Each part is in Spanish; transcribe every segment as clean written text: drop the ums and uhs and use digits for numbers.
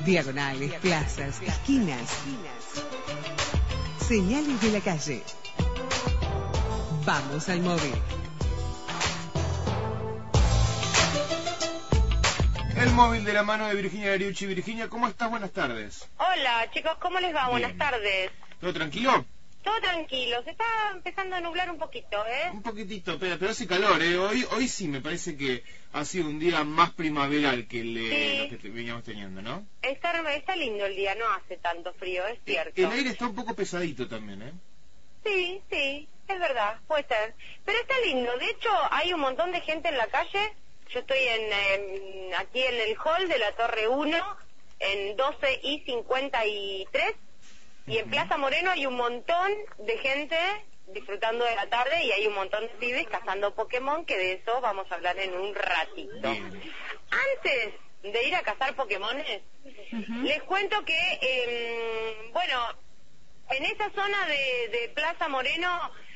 Diagonales, plazas, esquinas. Señales de la calle. Vamos al móvil. El móvil de la mano de Virginia Ariucci. Virginia, ¿cómo estás? Buenas tardes. Hola, chicos, ¿cómo les va? Bien. Buenas tardes. ¿Todo tranquilo? Todo tranquilo, se está empezando a nublar un poquito, ¿eh? Un poquitito, pero hace calor, ¿eh? Hoy sí me parece que ha sido un día más primaveral que lo que veníamos teniendo, ¿no? Está lindo el día, no hace tanto frío, es cierto. El aire está un poco pesadito también, ¿eh? Sí, es verdad, puede ser. Pero está lindo, de hecho hay un montón de gente en la calle. Yo estoy aquí en el hall de la Torre 1, en 12 y 53, y en Plaza Moreno hay un montón de gente disfrutando de la tarde y hay un montón de pibes cazando Pokémon, que de eso vamos a hablar en un ratito. Bien. Antes de ir a cazar Pokémones, les cuento que, en esa zona de Plaza Moreno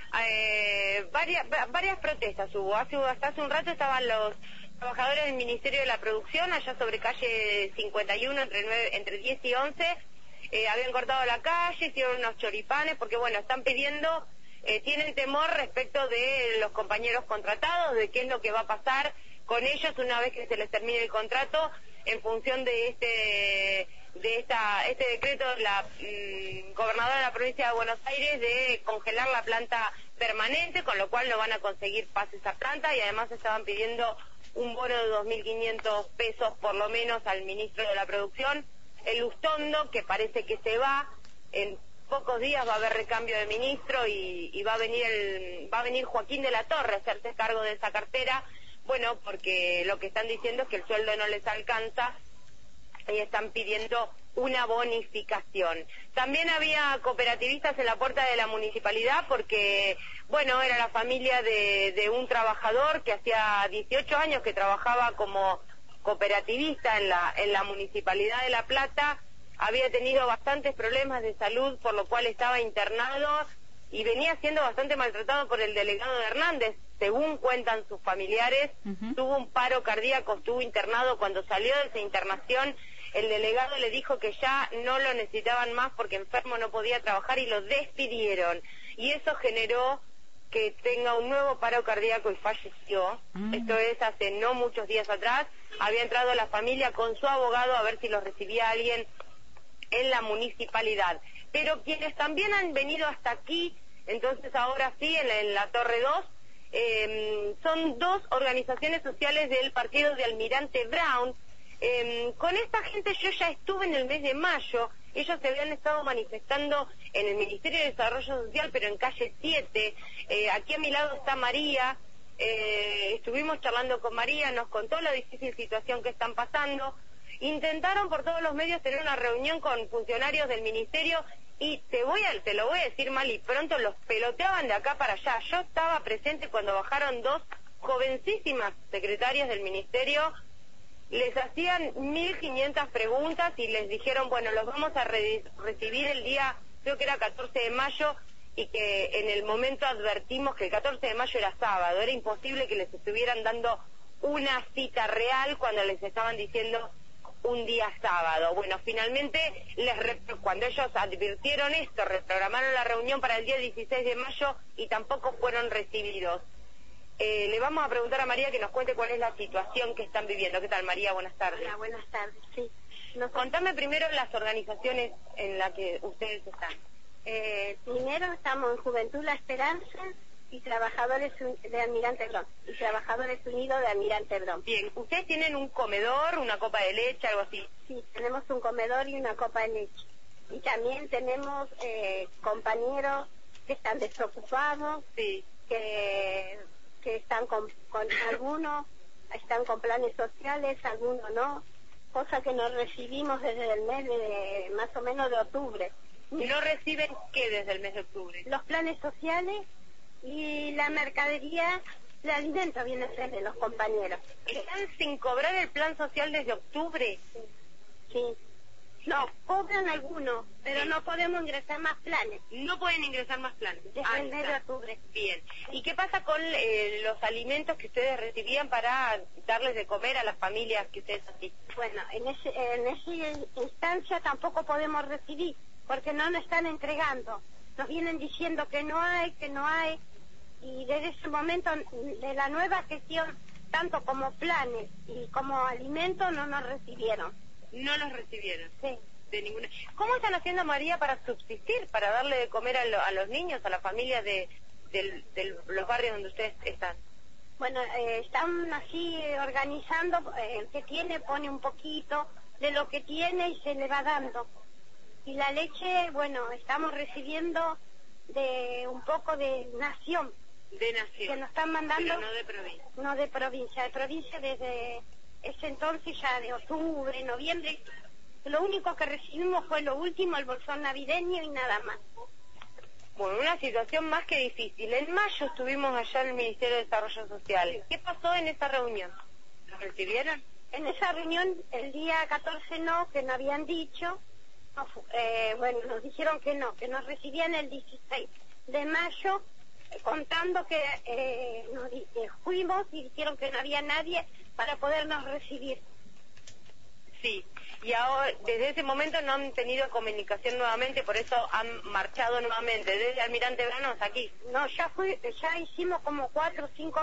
varias protestas hubo. Hasta hace un rato estaban los trabajadores del Ministerio de la Producción allá sobre calle 51 entre 10 y 11. Habían cortado la calle, hicieron unos choripanes porque están pidiendo, tienen temor respecto de los compañeros contratados, de qué es lo que va a pasar con ellos una vez que se les termine el contrato en función de este decreto de la gobernadora de la provincia de Buenos Aires de congelar la planta permanente, con lo cual no van a conseguir pase esa planta, y además estaban pidiendo un bono de 2.500 pesos por lo menos al ministro de la Producción, el Lustondo, que parece que se va. En pocos días va a haber recambio de ministro y va a venir Joaquín de la Torre a hacerse cargo de esa cartera, porque lo que están diciendo es que el sueldo no les alcanza y están pidiendo una bonificación. También había cooperativistas en la puerta de la municipalidad porque, era la familia de un trabajador que hacía 18 años que trabajaba como cooperativista en la municipalidad de La Plata. Había tenido bastantes problemas de salud, por lo cual estaba internado y venía siendo bastante maltratado por el delegado de Hernández, según cuentan sus familiares. Tuvo un paro cardíaco, estuvo internado. Cuando salió de esa internación, el delegado le dijo que ya no lo necesitaban más porque enfermo no podía trabajar y lo despidieron. Y eso generó que tenga un nuevo paro cardíaco y falleció. Esto es hace no muchos días atrás. Había entrado la familia con su abogado a ver si lo recibía alguien en la municipalidad. Pero quienes también han venido hasta aquí, entonces ahora sí, en la Torre 2, son dos organizaciones sociales del partido de Almirante Brown. Con esta gente yo ya estuve en el mes de mayo. Ellos se habían estado manifestando en el Ministerio de Desarrollo Social, pero en calle 7. Aquí a mi lado está María. Estuvimos charlando con María, nos contó la difícil situación que están pasando. Intentaron por todos los medios tener una reunión con funcionarios del ministerio y te lo voy a decir mal y pronto, los peloteaban de acá para allá. Yo estaba presente cuando bajaron dos jovencísimas secretarias del ministerio. Les hacían 1.500 preguntas y les dijeron, los vamos a recibir el día, creo que era 14 de mayo, y que en el momento advertimos que el 14 de mayo era sábado, era imposible que les estuvieran dando una cita real cuando les estaban diciendo un día sábado. Finalmente, cuando ellos advirtieron esto, reprogramaron la reunión para el día 16 de mayo y tampoco fueron recibidos. Le vamos a preguntar a María que nos cuente cuál es la situación que están viviendo. ¿Qué tal, María? Buenas tardes. Hola, buenas tardes, sí. Contame primero las organizaciones en las que ustedes están. Primero estamos en Juventud La Esperanza y Trabajadores de Almirante Brown, y Trabajadores Unidos de Almirante Brown. Bien, ¿ustedes tienen un comedor, una copa de leche, algo así? Sí, tenemos un comedor y una copa de leche. Y también tenemos compañeros que están desocupados, sí, que están con algunos están con planes sociales, algunos no, cosa que nos recibimos desde el mes de más o menos de octubre. ¿No reciben qué desde el mes de octubre? Los planes sociales y la mercadería de alimentos viene a ser de los compañeros. ¿Están sin cobrar el plan social desde octubre? Sí. No, cobran algunos, pero Sí. no podemos ingresar más planes. No pueden ingresar más planes. Desde Ahí el mes está. de octubre. Bien. ¿Y qué pasa con los alimentos que ustedes recibían para darles de comer a las familias que ustedes asisten? Bueno, en esa instancia tampoco podemos recibir, porque no nos están entregando. Nos vienen diciendo que no hay, y desde ese momento de la nueva gestión, tanto como planes y como alimentos, no nos recibieron. No los recibieron. Sí. De ninguna. ¿Cómo están haciendo, María, para subsistir, para darle de comer a los niños, a las familias de los barrios donde ustedes están? Bueno, están así organizando, el que tiene pone un poquito de lo que tiene y se le va dando. Y la leche, bueno, estamos recibiendo de un poco de nación, De nación. que nos están mandando, Pero no de provincia. no de provincia desde ese entonces, ya de octubre, noviembre. Lo único que recibimos fue lo último, el bolsón navideño y nada más. Bueno, una situación más que difícil. En mayo estuvimos allá en el Ministerio de Desarrollo Social. ¿Qué pasó en esa reunión? ¿Lo recibieron? En esa reunión, el día 14 no, que no habían dicho, bueno, nos dijeron que nos recibían el 16 de mayo, contando que fuimos y dijeron que no había nadie para podernos recibir. Sí. Y ahora, desde ese momento no han tenido comunicación nuevamente, por eso han marchado nuevamente desde Almirante Brown hasta aquí. No, ya hicimos como 4 o 5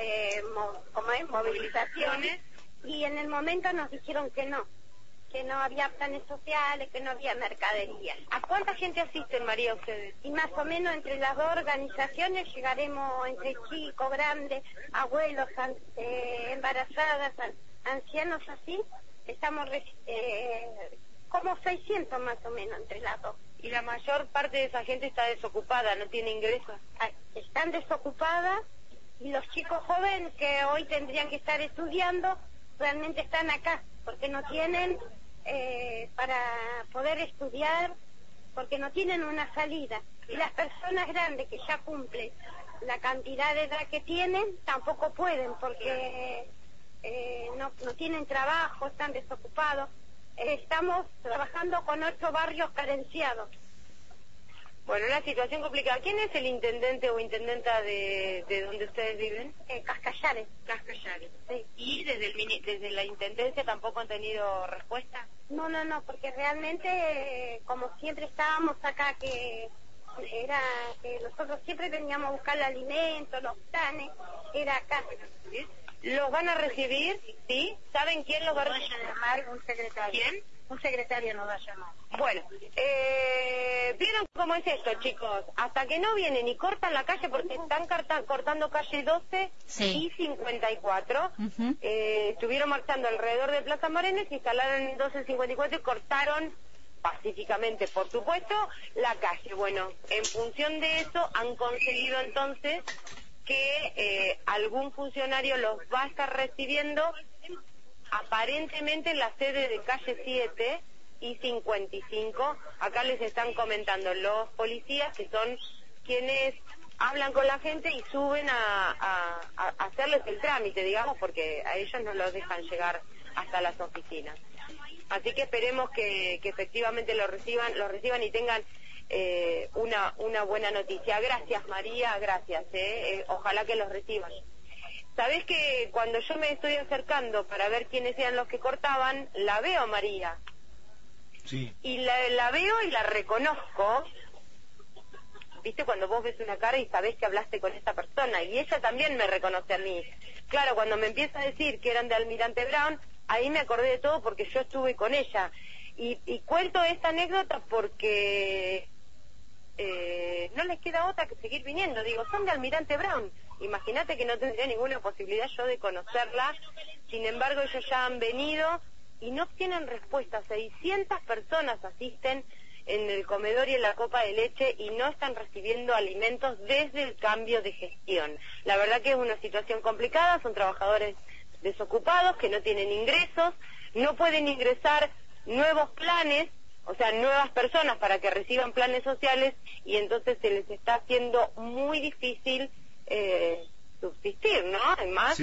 movilizaciones, y en el momento nos dijeron que no había planes sociales, que no había mercadería. ¿A cuánta gente asisten, María, ustedes? Y más o menos entre las dos organizaciones llegaremos entre chicos, grandes, abuelos, embarazadas, ancianos así, estamos como 600 más o menos entre las dos. Y la mayor parte de esa gente está desocupada, no tiene ingresos. Están desocupadas, y los chicos jóvenes que hoy tendrían que estar estudiando realmente están acá porque no tienen para poder estudiar, porque no tienen una salida. Y las personas grandes que ya cumplen la cantidad de edad que tienen tampoco pueden, porque no tienen trabajo, están desocupados. Estamos trabajando con 8 barrios carenciados. Bueno, una situación complicada. ¿Quién es el intendente o intendenta de donde ustedes viven? Cascallares. Cascallares. Sí. ¿Y desde la intendencia tampoco han tenido respuesta? No, porque realmente, como siempre estábamos acá, que nosotros siempre veníamos a buscar el alimento, los planes, era acá. ¿Sí? ¿Los van a recibir? ¿Sí? ¿Saben quién los va a recibir? llamar un secretario. ¿Quién? Un secretario nos va a llamar. Bueno, ¿vieron cómo es esto, chicos? Hasta que no vienen y cortan la calle, porque están cortando calle 12 Sí. y 54, Ujú. estuvieron marchando alrededor de Plaza Morenes, se instalaron en 12 y 54 y cortaron pacíficamente, por supuesto, la calle. Bueno, en función de eso han conseguido entonces que algún funcionario los va a estar recibiendo aparentemente en la sede de calle 7 y 55. Acá les están comentando los policías, que son quienes hablan con la gente y suben a hacerles el trámite, digamos, porque a ellos no los dejan llegar hasta las oficinas. Así que esperemos que efectivamente los reciban y tengan una buena noticia. Gracias, María, gracias. Ojalá que los reciban. Sabés que cuando yo me estoy acercando para ver quiénes eran los que cortaban, la veo a María. Sí. Y la veo y la reconozco. ¿Viste? Cuando vos ves una cara y sabés que hablaste con esta persona. Y ella también me reconoce a mí. Claro, cuando me empieza a decir que eran de Almirante Brown, ahí me acordé de todo porque yo estuve con ella. Y cuento esta anécdota porque no les queda otra que seguir viniendo. Digo, son de Almirante Brown. Imagínate que no tendría ninguna posibilidad yo de conocerla. Sin embargo, ellos ya han venido y no tienen respuesta. 600 personas asisten en el comedor y en la copa de leche y no están recibiendo alimentos desde el cambio de gestión. La verdad que es una situación complicada, son trabajadores desocupados que no tienen ingresos, no pueden ingresar nuevos planes, o sea, nuevas personas para que reciban planes sociales, y entonces se les está haciendo muy difícil subsistir, ¿no? Además, Sí.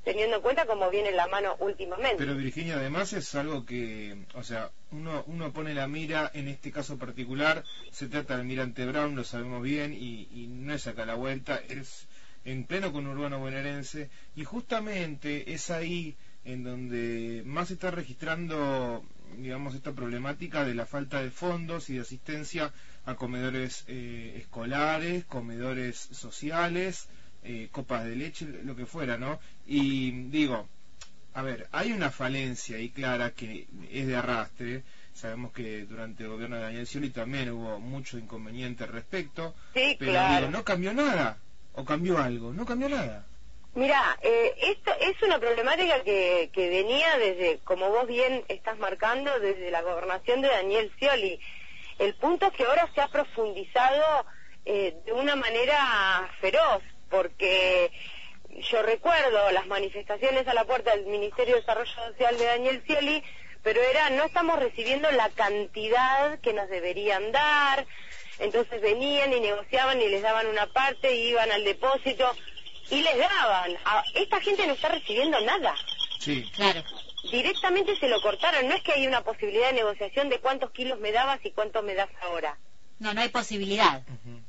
teniendo en cuenta cómo viene la mano últimamente. Pero Virginia, además es algo que, o sea, uno pone la mira, en este caso particular, se trata del Almirante Brown, lo sabemos bien, y no es acá a la vuelta, es en pleno conurbano bonaerense, y justamente es ahí en donde más se está registrando, digamos, esta problemática de la falta de fondos y de asistencia a comedores escolares, comedores sociales, copas de leche, lo que fuera, ¿no? Y digo, a ver, hay una falencia ahí clara que es de arrastre. Sabemos que durante el gobierno de Daniel Scioli también hubo mucho inconveniente al respecto, sí, pero claro. digo, no cambió nada, o cambió algo, no cambió nada. Mira, esto es una problemática que venía desde, como vos bien estás marcando, desde la gobernación de Daniel Scioli. El punto es que ahora se ha profundizado de una manera feroz, porque yo recuerdo las manifestaciones a la puerta del Ministerio de Desarrollo Social de Daniel Scioli, pero no estamos recibiendo la cantidad que nos deberían dar, entonces venían y negociaban y les daban una parte y iban al depósito y les daban. Esta gente no está recibiendo nada. Sí, claro. Directamente se lo cortaron, no es que hay una posibilidad de negociación de cuántos kilos me dabas y cuántos me das ahora. No hay posibilidad.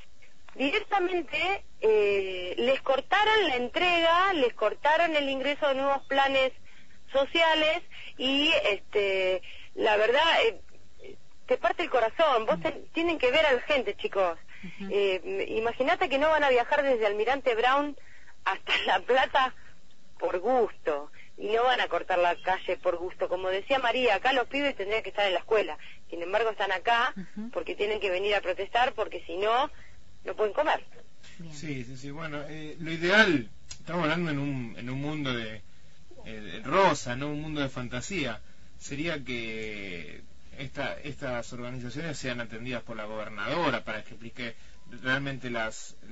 Directamente les cortaron la entrega, les cortaron el ingreso de nuevos planes sociales y la verdad te parte el corazón. Vos tienen que ver a la gente, chicos. Imagínate que no van a viajar desde Almirante Brown hasta La Plata por gusto, y no van a cortar la calle por gusto. Como decía María, acá los pibes tendrían que estar en la escuela, sin embargo están acá porque tienen que venir a protestar, porque si no pueden comer. Sí, bueno, lo ideal, estamos hablando en un mundo de rosa, no un mundo de fantasía, sería que estas organizaciones sean atendidas por la gobernadora para que explique realmente la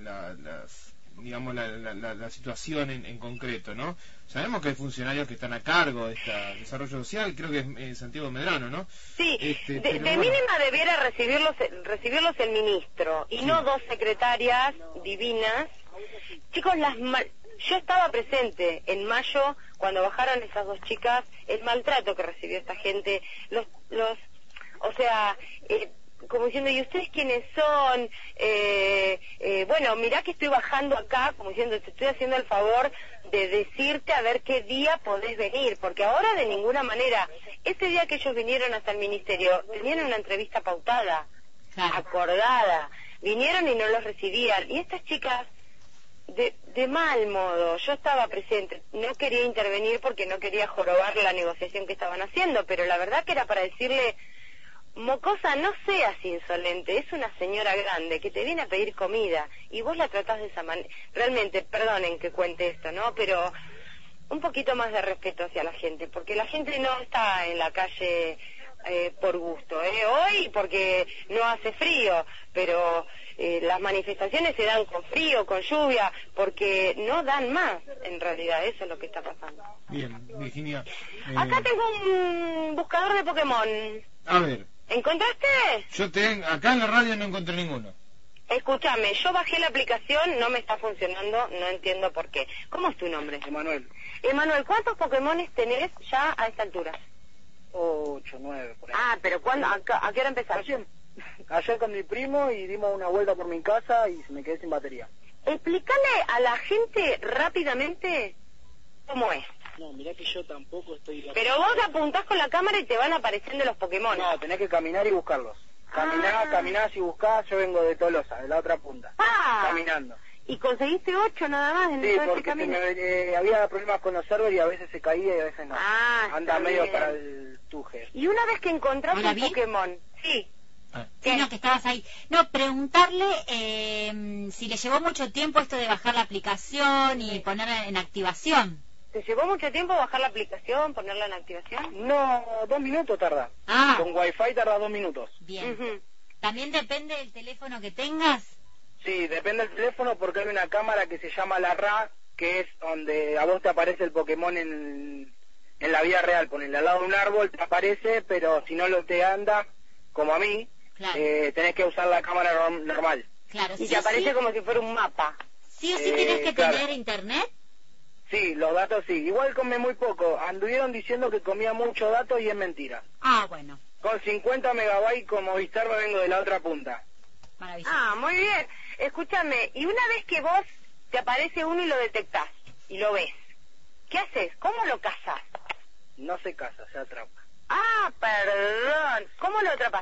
situación en concreto, ¿no? Sabemos que hay funcionarios que están a cargo de este desarrollo social, creo que es Santiago Medrano, ¿no? Sí, de bueno, mínima debiera recibirlos el ministro, y no dos secretarias divinas. Chicos, yo estaba presente en mayo cuando bajaron esas dos chicas, el maltrato que recibió esta gente, como diciendo, ¿y ustedes quiénes son? Bueno, mirá que estoy bajando acá, como diciendo, te estoy haciendo el favor de decirte a ver qué día podés venir, porque ahora de ninguna manera. Ese día que ellos vinieron hasta el ministerio, tenían una entrevista pautada, acordada, vinieron y no los recibían, y estas chicas, de mal modo, yo estaba presente, no quería intervenir porque no quería jorobar la negociación que estaban haciendo, pero la verdad que era para decirle: mocosa, no seas insolente, es una señora grande que te viene a pedir comida y vos la tratás de esa manera. Realmente, perdonen que cuente esto, ¿no? Pero un poquito más de respeto hacia la gente, porque la gente no está en la calle por gusto, hoy porque no hace frío, pero las manifestaciones se dan con frío, con lluvia, porque no dan más, en realidad, eso es lo que está pasando. Bien, Virginia. Acá tengo un buscador de Pokémon. A ver. ¿Encontraste? Acá en la radio no encontré ninguno. Escúchame, yo bajé la aplicación, no me está funcionando, no entiendo por qué. ¿Cómo es tu nombre? Emanuel. Emanuel, ¿cuántos Pokémones tenés ya a esta altura? 8, 9, por ahí. Ah, pero ¿cuándo? ¿A qué hora empezaste? Ayer con mi primo y dimos una vuelta por mi casa y me quedé sin batería. Explícale a la gente rápidamente cómo es. No, mirá que yo tampoco estoy... Pero vos apuntás con la cámara y te van apareciendo los Pokémon. No, tenés que caminar y buscarlos. Caminás y buscás, yo vengo de Tolosa, de la otra punta. Caminando. ¿Y conseguiste 8 nada más en todo este camino? Había problemas con los servers y a veces se caía y a veces no. Anda medio bien para el tuje. Y una vez que encontrás un Pokémon, sí. Sí, no, que estabas ahí. No, preguntarle si le llevó mucho tiempo esto de bajar la aplicación y ponerla en activación. ¿Te llevó mucho tiempo bajar la aplicación, ponerla en activación? No, 2 minutos tarda. Con Wi-Fi tarda 2 minutos. Bien. ¿También depende del teléfono que tengas? Sí, depende del teléfono porque hay una cámara que se llama la RA, que es donde a vos te aparece el Pokémon en la vida real. Ponele al lado de un árbol, te aparece, pero si no te anda, como a mí, tenés que usar la cámara normal. Claro, y te aparece como si fuera un mapa. ¿Sí o sí tenés que tener internet? Sí, los datos sí. Igual come muy poco. Anduvieron diciendo que comía mucho datos y es mentira. Ah, bueno, Con 50 megabytes como Movistar me vengo de la otra punta. maravilloso. Ah, muy bien. Escúchame, y una vez que vos te aparece uno y lo detectás, y lo ves, ¿qué haces? ¿Cómo lo cazás? No se casa, se atrapa. Ah, perdón. ¿Cómo lo atrapas?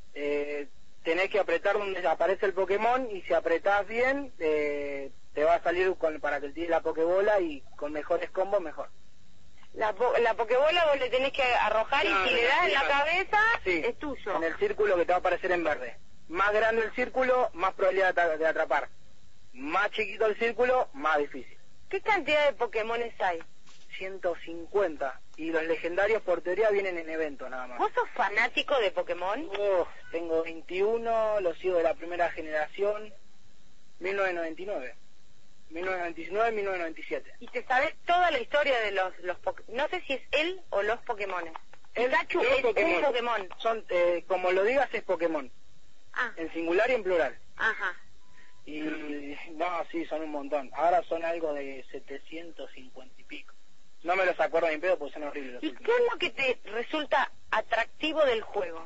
Tenés que apretar donde aparece el Pokémon y si apretás bien, te va a salir para que te tire la Pokébola y con mejores combos mejor. La Pokébola vos le tenés que arrojar y si le das en la cabeza, Sí, es tuyo. en el círculo que te va a aparecer en verde. Más grande el círculo, más probabilidad de atrapar. Más chiquito el círculo, más difícil. ¿Qué cantidad de Pokémones hay? 150. Y los legendarios por teoría vienen en eventos nada más. ¿Vos sos fanático de Pokémon? Tengo 21, los sigo de la primera generación, 1999. 1999, 1997. Y te sabes toda la historia de los no sé si es él o los Pokémones. Pikachu es un Pokémon. Son, como lo digas, es Pokémon. Ah, En singular y en plural. ajá. Y no, sí, son un montón. Ahora son algo de 750 y pico. No me los acuerdo ni pedo porque son horribles los ¿Y últimos. qué es lo que te resulta atractivo del juego?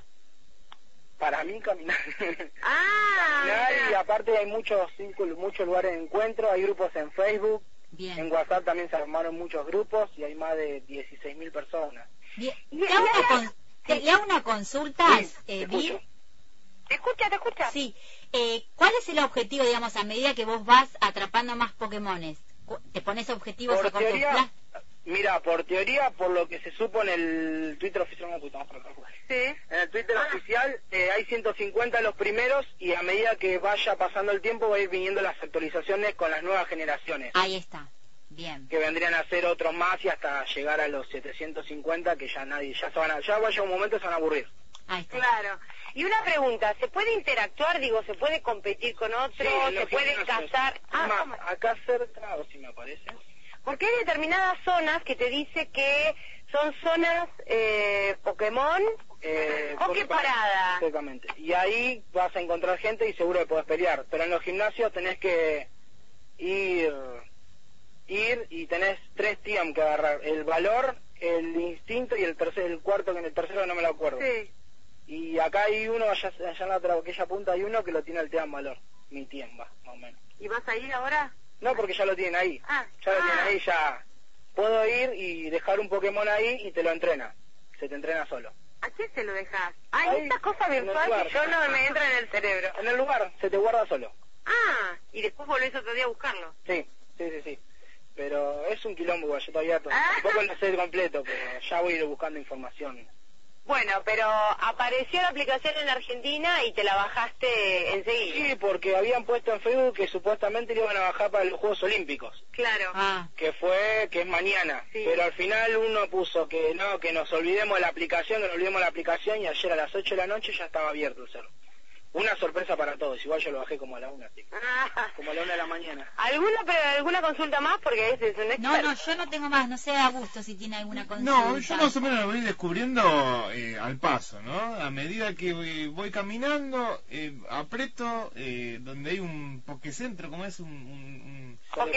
Para mí caminar. Ah, Caminar, y mira. aparte hay muchos círculos, muchos lugares de encuentro, hay grupos en Facebook, Bien. en WhatsApp también se armaron muchos grupos y hay más de 16.000 personas. Bien. Y- Le hago una consulta, Sí, te Vir. escucho. Te escucha. Sí. ¿Cuál es el objetivo, digamos, a medida que vos vas atrapando más Pokémones? ¿Te pones objetivos a Por corto teoría, plazo? mira, por teoría, por lo que se supo en el Twitter oficial, no, puta, vamos por acá, pues. Sí. En el Twitter oficial hay 150 los primeros y a medida que vaya pasando el tiempo va a ir viniendo las actualizaciones con las nuevas generaciones, Ahí está. Bien. que vendrían a ser otros más y hasta llegar a los 750 que ya nadie, ya vaya un momento se van a aburrir. Ahí está. Claro. Y una pregunta, ¿se puede interactuar? Digo, ¿se puede competir con otros? Sí, ¿Se los puede gimnasios. cazar? Ah, Más, ¿cómo? acá cerca, a ver si me aparece. Porque hay determinadas zonas que te dice que son zonas Pokémon, Poképarada. Exactamente. Y ahí vas a encontrar gente y seguro que podés pelear. Pero en los gimnasios tenés que ir y tenés 3 TIAM que agarrar. El valor, el instinto y el cuarto, que en el tercero no me lo acuerdo. Sí. Y acá hay uno, allá en la otra, aquella punta hay uno que lo tiene el TIAM valor. Mi TIAM va, más o menos. ¿Y vas a ir ahora? No, porque ya lo tienen ahí. Ah. Ya lo tienen Ah. ahí, ya. Puedo ir y dejar un Pokémon ahí y te lo entrena. Se te entrena solo. ¿A quién se lo dejas? Ay, Ahí, esta cosa en el virtual lugar. que yo no me entra en el cerebro. En el lugar, se te guarda solo. Ah, y después volvés otro día a buscarlo. Sí. Pero es un quilombo, igual, yo todavía Ah. tampoco lo sé completo, pero ya voy a ir buscando información. Bueno, pero apareció la aplicación en Argentina y te la bajaste enseguida. Sí, porque habían puesto en Facebook que supuestamente le iban a bajar para los Juegos Olímpicos, Claro. Ah, que es mañana. Sí. Pero al final uno puso que no, que nos olvidemos de la aplicación, y ayer a las 8 de la noche ya estaba abierto el server. Una sorpresa para todos, igual yo lo bajé como a la 1, así, Ah. como a la 1 de la mañana. ¿Alguna consulta más? Porque ese es un experto. no, yo no tengo más. No sé, Augusto, si tiene alguna consulta. No, yo más o menos lo voy descubriendo al paso, ¿no? A medida que voy caminando, aprieto donde hay un pokecentro, como es una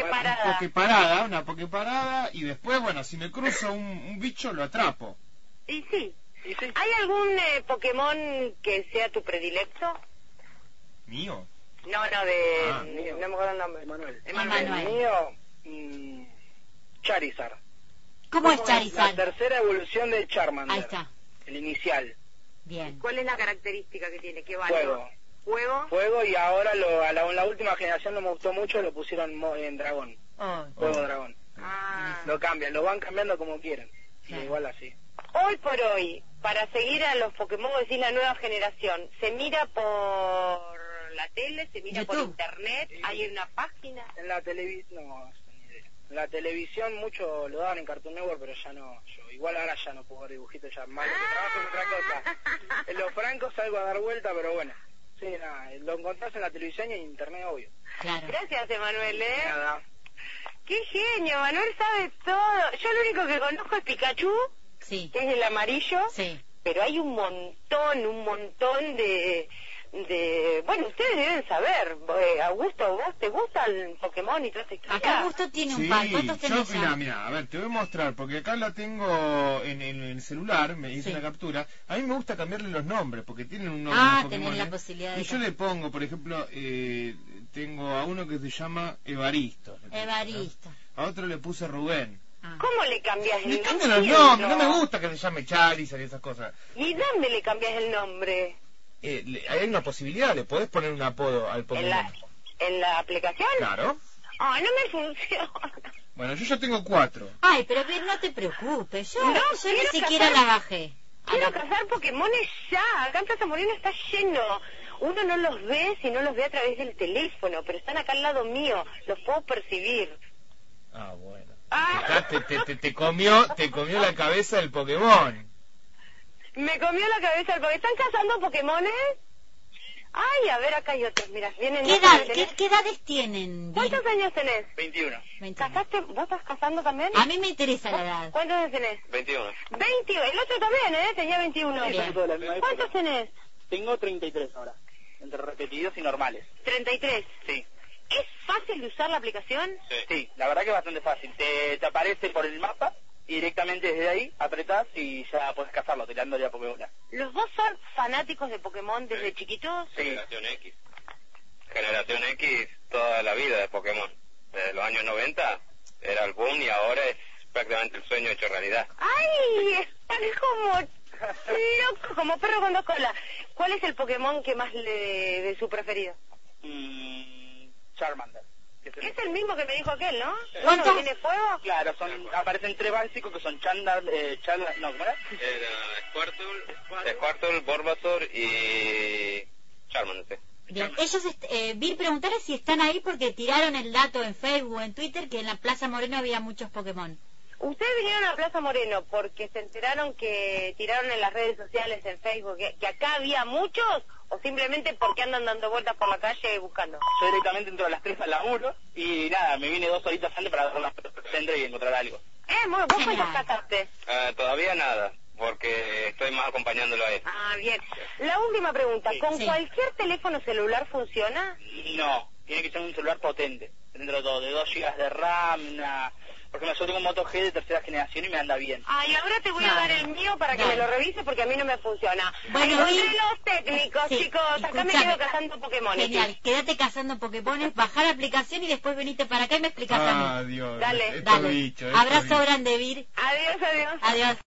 pokeparada, y después, bueno, si me cruzo un bicho, lo atrapo. Y sí. Y sí, ¿Hay algún Pokémon que sea tu predilecto? ¿Mío? No, mío. no me acuerdo el nombre. Emanuel. Emanuel. El mío, Charizard. ¿Cómo es La Charizard? tercera evolución de Charmander. Ahí está. El inicial. Bien. ¿Cuál es la característica que tiene? ¿Qué vale? Fuego. ¿Fuego? Fuego, y ahora la última generación no me gustó mucho, lo pusieron en dragón. Oh, Fuego dragón. Ah. Lo cambian, lo van cambiando como quieren. Claro. Y igual así. Hoy por hoy, para seguir a los Pokémon, decís la nueva generación, ¿se mira por la tele? ¿Se mira por YouTube. internet? ¿Hay una página? En la televisión, no, ni idea. En la televisión mucho lo daban en Cartoon Network, pero ya no. Igual ahora ya no puedo ver dibujitos, ya más lo que trabajo es otra cosa. En los francos salgo a dar vuelta, pero bueno. Sí, nada, lo encontrás en la televisión y en internet, obvio. claro. Gracias, Emanuel, ¿eh? Nada. ¡Qué genio! Manuel sabe todo. Yo lo único que conozco es Pikachu, Sí, que es el amarillo, sí. pero hay un montón de bueno, ustedes deben saber, Augusto, ¿vos te gusta el Pokémon y toda esta historia? Acá Augusto tiene un par. ¿Cuántos tenés ya? Mira, a ver, te voy a mostrar, porque acá la tengo en el celular, me hice una captura. A mí me gusta cambiarle los nombres, porque tienen un nombre. Ah, tenés la posibilidad de... Y yo le pongo, por ejemplo, tengo a uno que se llama Evaristo. Evaristo. A otro le puse Rubén. ¿Cómo le cambias el Le nombre? cambian los nombres, no me gusta que se llame Charizard y esas cosas. ¿Y dónde le cambias el nombre? Hay una posibilidad, le podés poner un apodo al Pokémon. ¿En la aplicación? Claro. Ay, no me funciona. Bueno, yo ya tengo 4. Ay, pero bien, no te preocupes, yo No, ni siquiera la bajé. Quiero cazar Pokémones ya. Acá en Plaza Moreno está lleno. Uno no los ve si no los ve a través del teléfono, pero están acá al lado mío. Los puedo percibir. Ah, bueno. Te comió la cabeza el Pokémon. Me comió la cabeza el Pokémon. ¿Están cazando Pokémones? Ay, a ver, acá hay otros. Mira, vienen... ¿Qué edades tienen? ¿Cuántos años tenés? 21. ¿Casaste? ¿Vos estás casando también? A mí me interesa la edad. ¿Cuántos años tenés? 21. 21. El otro también, ¿eh? Tenía 21. Bien. ¿Cuántos tenés? Tengo 33 ahora, entre repetidos y normales. 33. Sí. ¿Es fácil de usar la aplicación? Sí, la verdad que es bastante fácil. Te aparece por el mapa y directamente desde ahí apretás y ya podés cazarlo, tirándole a Pokémon. ¿Los dos son fanáticos de Pokémon desde chiquitos? Sí. Generación X. Generación X toda la vida de Pokémon. Desde los años 90 era el boom y ahora es prácticamente el sueño hecho realidad. ¡Ay! Están como locos, como perro con 2 colas. ¿Cuál es el Pokémon que más de su preferido? Charmander. Es el mismo que me dijo aquel, ¿no? ¿Cuántos? ¿Tiene fuego? Claro, aparecen 3 básicos que son no, ¿cómo era? Era Squirtle, Bulbasaur y Charmander, sí. Bien, ellos, vi preguntarles si están ahí porque tiraron el dato en Facebook o en Twitter que en la Plaza Moreno había muchos Pokémon. Ustedes vinieron a Plaza Moreno porque se enteraron que tiraron en las redes sociales, en Facebook, que acá había muchos, o simplemente porque andan dando vueltas por la calle buscando. Yo directamente entro a las 3 al laburo y nada, me vine 2 horitas antes para dar la centro y encontrar algo. ¿Vos cuántos cazaste? Todavía nada, porque estoy más acompañándolo a él. Ah, bien. La última pregunta, ¿con cualquier teléfono celular funciona? No, tiene que ser un celular potente, dentro de todo, de 2 GB de RAM, porque yo tengo un Moto G de 3ª generación y me anda bien. Ay, ahora te voy a dar el mío para que me lo revise porque a mí no me funciona. Bueno, los técnicos, chicos, acá me quedo cazando Pokémon. Genial, quédate cazando Pokémones, bajar la aplicación y después venite para acá y me explicás a mí. Adiós. Dale, Estos bichos, estos Abrazo bichos. grande, Vir. Adiós, adiós. Adiós.